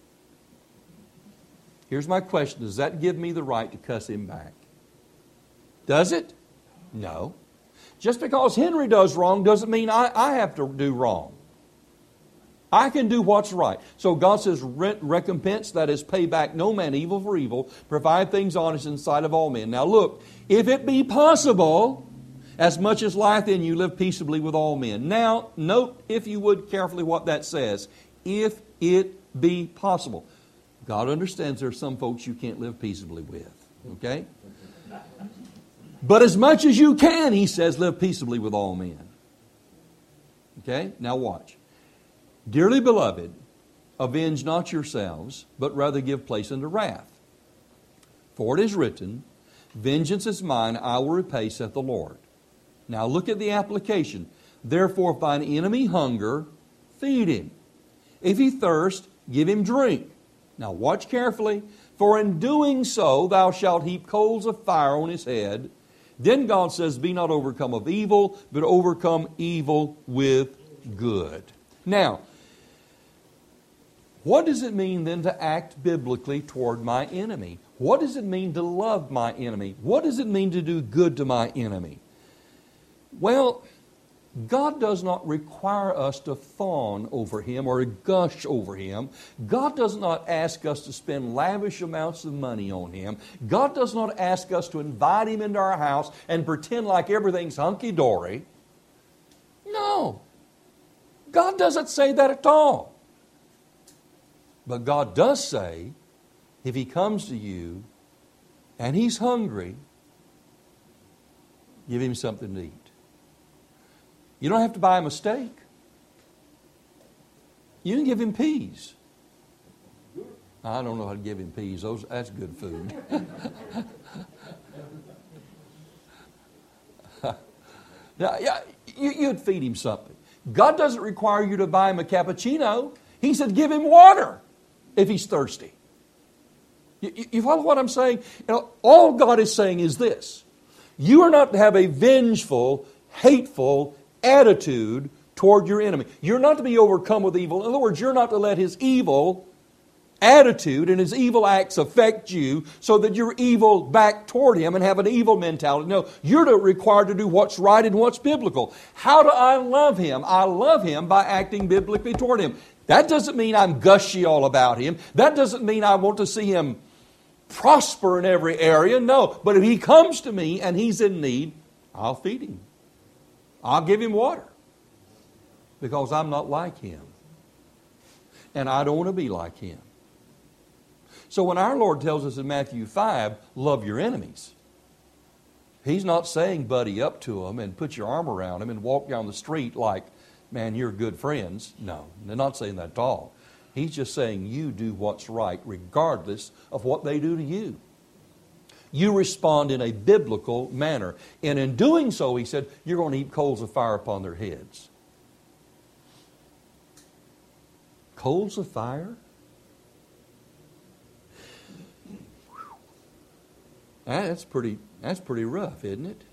Here's my question. Does that give me the right to cuss him back? Does it? No. Just because Henry does wrong doesn't mean I, I have to do wrong. I can do what's right. So God says, recompense, that is, pay back no man evil for evil, provide things honest in the sight of all men. Now look, if it be possible, as much as lieth in you, live peaceably with all men. Now, note, if you would, carefully what that says. If it be possible. God understands there are some folks you can't live peaceably with. Okay? But as much as you can, He says, live peaceably with all men. Okay? Now watch. Dearly beloved, avenge not yourselves, but rather give place unto wrath. For it is written, vengeance is mine, I will repay, saith the Lord. Now look at the application. Therefore, if thine enemy hunger, feed him. If he thirst, give him drink. Now watch carefully. For in doing so, thou shalt heap coals of fire on his head. Then God says, be not overcome of evil, but overcome evil with good. Now, what does it mean then to act biblically toward my enemy? What does it mean to love my enemy? What does it mean to do good to my enemy? Well, God does not require us to fawn over him or gush over him. God does not ask us to spend lavish amounts of money on him. God does not ask us to invite him into our house and pretend like everything's hunky-dory. No. God doesn't say that at all. But God does say, if he comes to you and he's hungry, give him something to eat. You don't have to buy him a steak. You can give him peas. I don't know how to give him peas. Those, that's good food. Now, yeah, you, you'd feed him something. God doesn't require you to buy him a cappuccino. He said give him water if he's thirsty. You, you follow what I'm saying? You know, all God is saying is this. You are not to have a vengeful, hateful attitude toward your enemy. You're not to be overcome with evil. In other words, you're not to let his evil attitude and his evil acts affect you so that you're evil back toward him and have an evil mentality. No, you're required to do what's right and what's biblical. How do I love him? I love him by acting biblically toward him. That doesn't mean I'm gushy all about him. That doesn't mean I want to see him prosper in every area. No, but if he comes to me and he's in need, I'll feed him. I'll give him water. Because I'm not like him. And I don't want to be like him. So when our Lord tells us in Matthew five, love your enemies, He's not saying buddy up to them and put your arm around them and walk down the street like, man, you're good friends. No, they're not saying that at all. He's just saying you do what's right regardless of what they do to you. You respond in a biblical manner. And in doing so, He said, you're going to heap coals of fire upon their heads. Coals of fire? That's pretty, that's pretty rough, isn't it?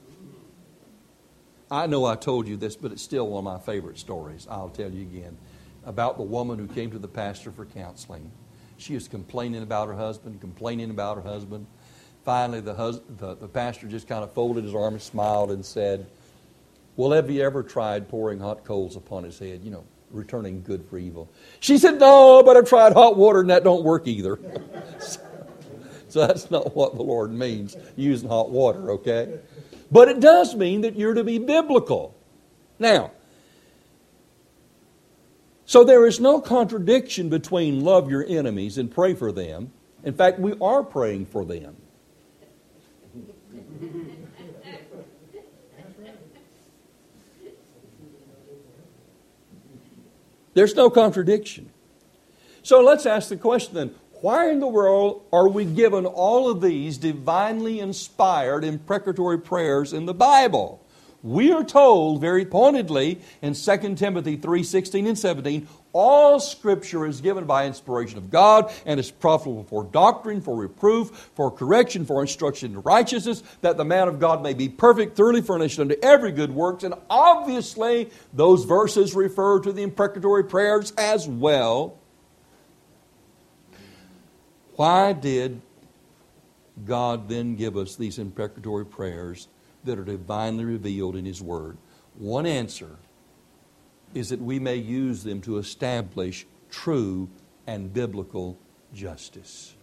I know I told you this, but it's still one of my favorite stories. I'll tell you again. About the woman who came to the pastor for counseling. She was complaining about her husband, complaining about her husband. Finally, the, hus- the, the pastor just kind of folded his arms, smiled, and said, well, have you ever tried pouring hot coals upon his head? You know, returning good for evil. She said, no, but I've tried hot water and that don't work either. so, so that's not what the Lord means, using hot water, okay? But it does mean that you're to be biblical. Now, so there is no contradiction between love your enemies and pray for them. In fact, we are praying for them. There's no contradiction. So let's ask the question then, why in the world are we given all of these divinely inspired imprecatory prayers in the Bible? We are told very pointedly in Second Timothy three sixteen and seventeen, all Scripture is given by inspiration of God and is profitable for doctrine, for reproof, for correction, for instruction in righteousness, that the man of God may be perfect, thoroughly furnished unto every good works. And obviously, those verses refer to the imprecatory prayers as well. Why did God then give us these imprecatory prayers that are divinely revealed in His Word? One answer is that we may use them to establish true and biblical justice.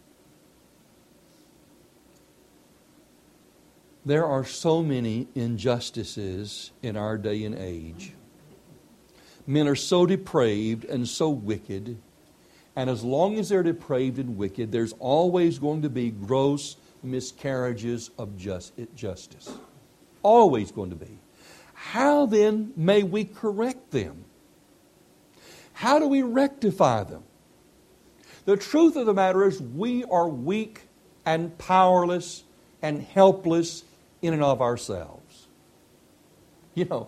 There are so many injustices in our day and age. Men are so depraved and so wicked. And as long as they're depraved and wicked, there's always going to be gross miscarriages of just, justice. Always going to be. How then may we correct them? How do we rectify them? The truth of the matter is we are weak and powerless and helpless in and of ourselves. You know,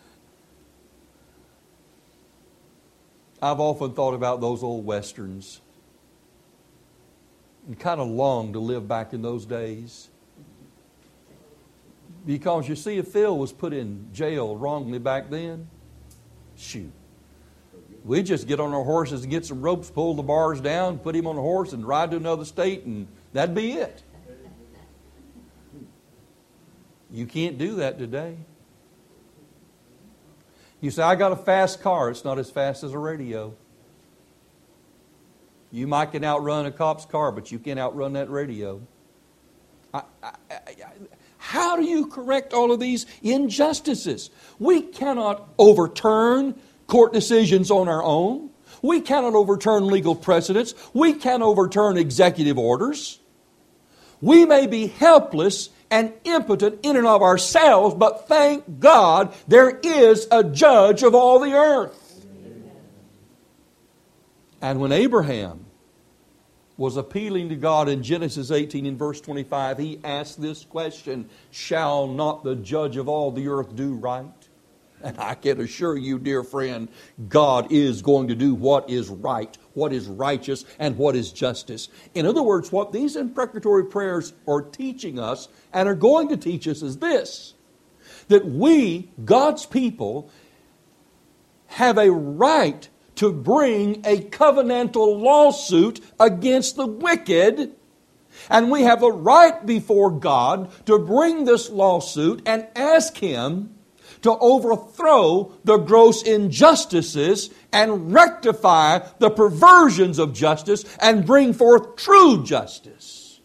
I've often thought about those old westerns and kind of longed to live back in those days. Because you see, if Phil was put in jail wrongly back then, shoot. We'd just get on our horses and get some ropes, pull the bars down, put him on a horse and ride to another state, and that'd be it. You can't do that today. You say, I got a fast car. It's not as fast as a radio. You might can outrun a cop's car, but you can't outrun that radio. I, I, I, how do you correct all of these injustices? We cannot overturn court decisions on our own. We cannot overturn legal precedents. We can't overturn executive orders. We may be helpless and impotent in and of ourselves, but thank God there is a judge of all the earth. Amen. And when Abraham was appealing to God in Genesis eighteen in verse twenty-five, he asked this question, shall not the judge of all the earth do right? And I can assure you, dear friend, God is going to do what is right, what is righteous, and what is justice. In other words, what these imprecatory prayers are teaching us and are going to teach us is this, that we, God's people, have a right to bring a covenantal lawsuit against the wicked. And we have a right before God to bring this lawsuit and ask Him to overthrow the gross injustices and rectify the perversions of justice and bring forth true justice.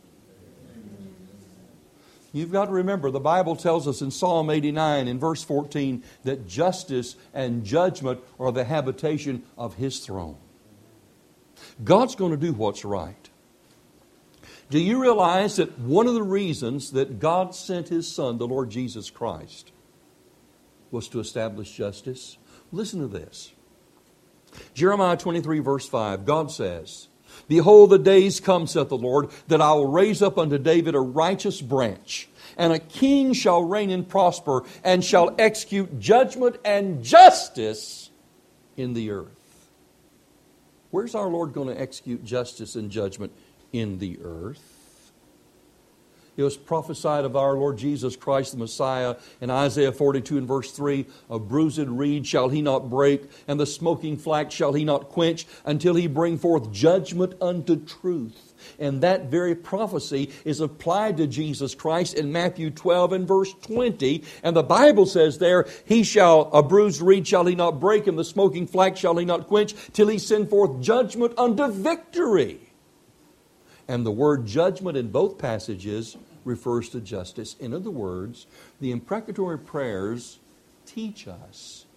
You've got to remember, the Bible tells us in Psalm eighty-nine in verse fourteen that justice and judgment are the habitation of His throne. God's going to do what's right. Do you realize that one of the reasons that God sent His Son, the Lord Jesus Christ, was to establish justice? Listen to this. Jeremiah twenty-three verse five, God says, "Behold, the days come, saith the Lord, that I will raise up unto David a righteous branch, and a king shall reign and prosper, and shall execute judgment and justice in the earth." Where's our Lord going to execute justice and judgment? In the earth. It was prophesied of our Lord Jesus Christ the Messiah in Isaiah forty-two and verse three, "A bruised reed shall He not break, and the smoking flax shall He not quench, until He bring forth judgment unto truth." And that very prophecy is applied to Jesus Christ in Matthew twelve and verse twenty. And the Bible says there, "He shall, a bruised reed shall He not break, and the smoking flax shall He not quench, till He send forth judgment unto victory." And the word judgment in both passages refers to justice. In other words, the imprecatory prayers teach us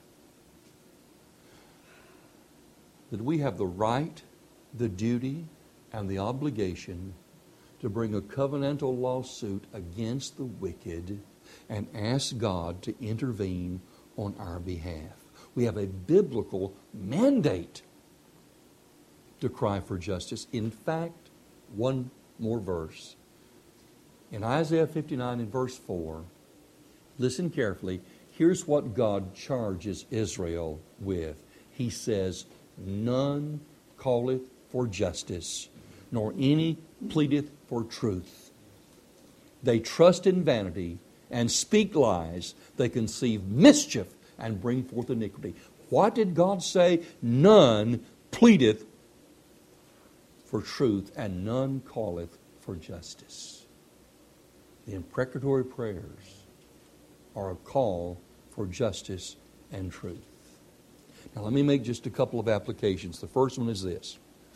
that we have the right, the duty, and the obligation to bring a covenantal lawsuit against the wicked and ask God to intervene on our behalf. We have a biblical mandate to cry for justice. In fact, one more verse. In Isaiah fifty-nine and verse four, listen carefully. Here's what God charges Israel with. He says, "None calleth for justice, nor any pleadeth for truth. They trust in vanity and speak lies. They conceive mischief and bring forth iniquity." What did God say? None pleadeth for truth, and none calleth for justice. The imprecatory prayers are a call for justice and truth. Now let me make just a couple of applications. The first one is this.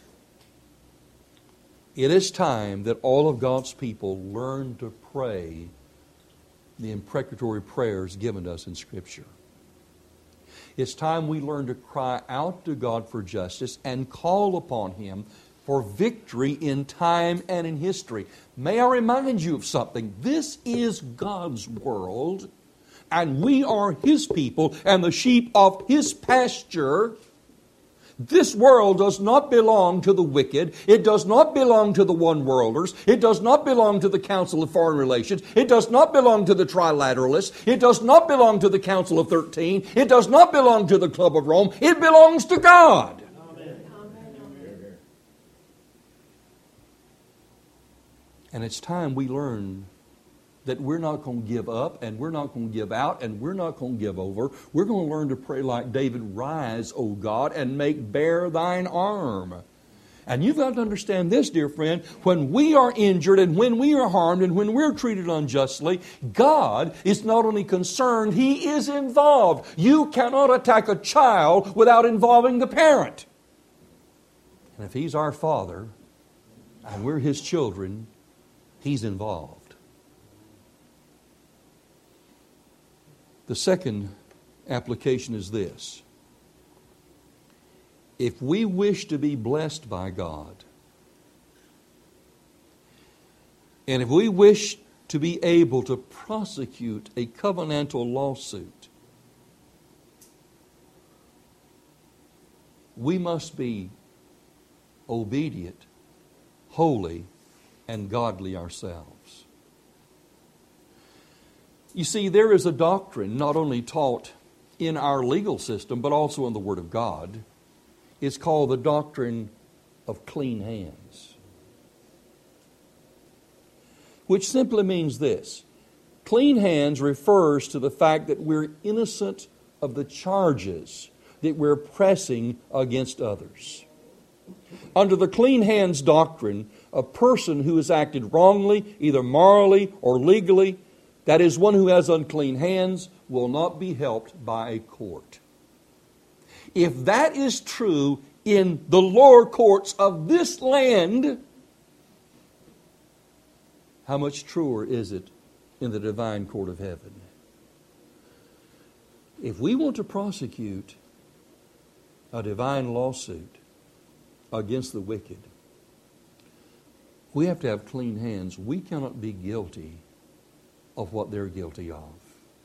It is time that all of God's people learn to pray the imprecatory prayers given to us in Scripture. It's time we learn to cry out to God for justice and call upon Him for victory in time and in history. May I remind you of something? This is God's world, and we are His people and the sheep of His pasture. This world does not belong to the wicked. It does not belong to the one-worlders. It does not belong to the Council of Foreign Relations. It does not belong to the Trilateralists. It does not belong to the Council of Thirteen. It does not belong to the Club of Rome. It belongs to God. And it's time we learn that we're not going to give up, and we're not going to give out, and we're not going to give over. We're going to learn to pray like David, "Rise, O God, and make bare thine arm." And you've got to understand this, dear friend. When we are injured, and when we are harmed, and when we're treated unjustly, God is not only concerned, He is involved. You cannot attack a child without involving the parent. And if He's our Father, and we're His children, He's involved. The second application is this. If we wish to be blessed by God, and if we wish to be able to prosecute a covenantal lawsuit, we must be obedient, holy, and godly ourselves. You see, there is a doctrine not only taught in our legal system, but also in the Word of God. It's called the doctrine of clean hands, which simply means this. Clean hands refers to the fact that we're innocent of the charges that we're pressing against others. Under the clean hands doctrine, a person who has acted wrongly, either morally or legally, that is, one who has unclean hands, will not be helped by a court. If that is true in the lower courts of this land, how much truer is it in the divine court of heaven? If we want to prosecute a divine lawsuit against the wicked, we have to have clean hands. We cannot be guilty of what they're guilty of.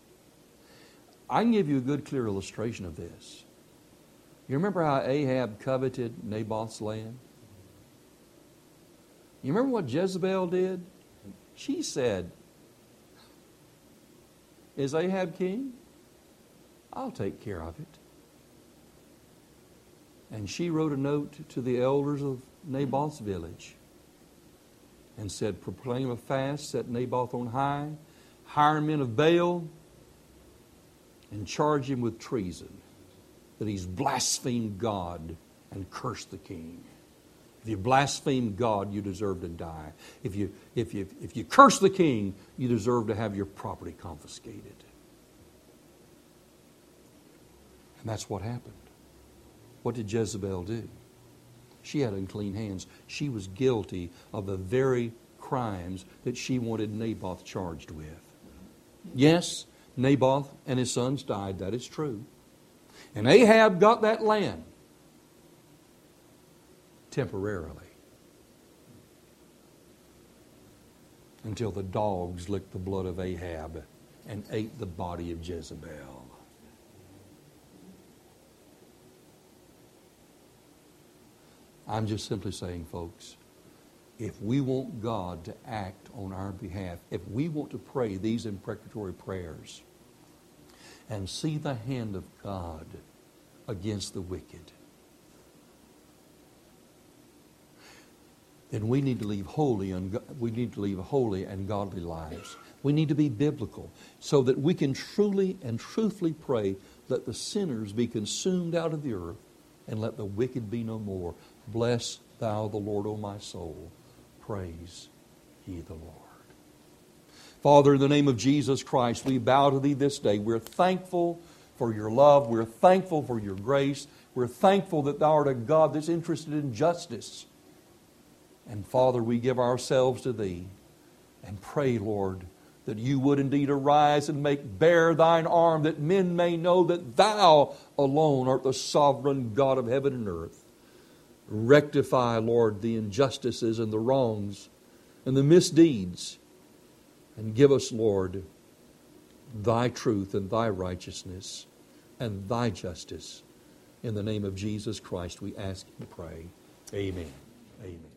I can give you a good, clear illustration of this. You remember how Ahab coveted Naboth's land? You remember what Jezebel did? She said, "Is Ahab king? I'll take care of it." And she wrote a note to the elders of Naboth's village and said, "Proclaim a fast, set Naboth on high, hire men of Baal, and charge him with treason, that he's blasphemed God and cursed the king. If you blaspheme God, you deserve to die. If you, if you, if you curse the king, you deserve to have your property confiscated." And that's what happened. What did Jezebel do? She had unclean hands. She was guilty of the very crimes that she wanted Naboth charged with. Yes, Naboth and his sons died. That is true. And Ahab got that land temporarily, until the dogs licked the blood of Ahab and ate the body of Jezebel. I'm just simply saying, folks, if we want God to act on our behalf, if we want to pray these imprecatory prayers and see the hand of God against the wicked, then we need to live holy and we need to live holy and godly lives. We need to be biblical so that we can truly and truthfully pray, "Let the sinners be consumed out of the earth, and let the wicked be no more. Bless thou the Lord, O my soul. Praise ye the Lord." Father, in the name of Jesus Christ, we bow to Thee this day. We're thankful for Your love. We're thankful for Your grace. We're thankful that Thou art a God that's interested in justice. And Father, we give ourselves to Thee and pray, Lord, that You would indeed arise and make bare Thine arm, that men may know that Thou alone art the sovereign God of heaven and earth. Rectify, Lord, the injustices and the wrongs and the misdeeds, and give us, Lord, Thy truth and Thy righteousness and Thy justice. In the name of Jesus Christ we ask and pray. Amen. Amen.